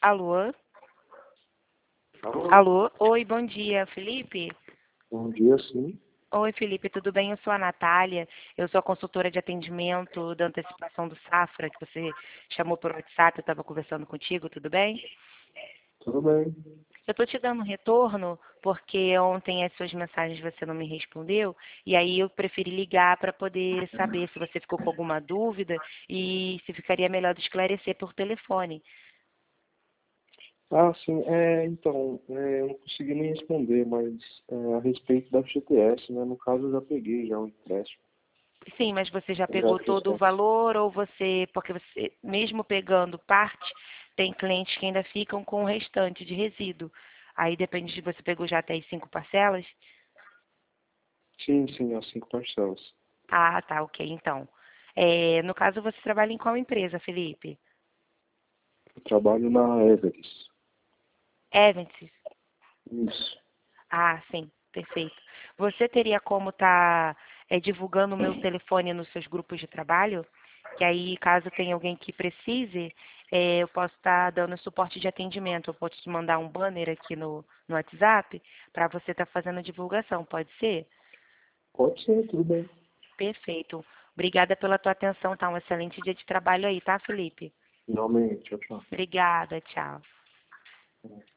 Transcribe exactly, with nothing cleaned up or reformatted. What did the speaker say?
Alô? Alô? Alô? Oi, bom dia, Felipe? Bom dia, sim. Oi, Felipe, tudo bem? Eu sou a Natália, eu sou a consultora de atendimento da antecipação do Safra, que você chamou por WhatsApp, eu estava conversando contigo, tudo bem? Tudo bem? Eu estou te dando um retorno porque ontem as suas mensagens você não me respondeu e aí eu preferi ligar para poder saber se você ficou com alguma dúvida e se ficaria melhor de esclarecer por telefone. Ah, sim. É, então, é, eu não consegui nem responder, mas é, a respeito da F G T S, né? No caso, eu já peguei já o empréstimo. Sim, mas você já Eu já pegou fiz todo o certo. valor ou você, porque você, mesmo pegando parte, tem clientes que ainda ficam com o restante de resíduo. Aí depende de você pegou já até as cinco parcelas? Sim, sim, as cinco parcelas. Ah, tá, ok, então. É, no caso, você trabalha em qual empresa, Felipe? Eu trabalho na Everest. Evans? Isso. Ah, sim, perfeito. Você teria como estar divulgando o meu telefone nos seus grupos de trabalho? Que aí, caso tenha alguém que precise, eh, eu posso estar dando suporte de atendimento. Eu posso te mandar um banner aqui no, no WhatsApp para você estar fazendo a divulgação, pode ser? Pode ser, tudo bem. Perfeito. Obrigada pela tua atenção, tá? Um excelente dia de trabalho aí, tá, Felipe? Finalmente, tchau, tchau. Obrigada, tchau.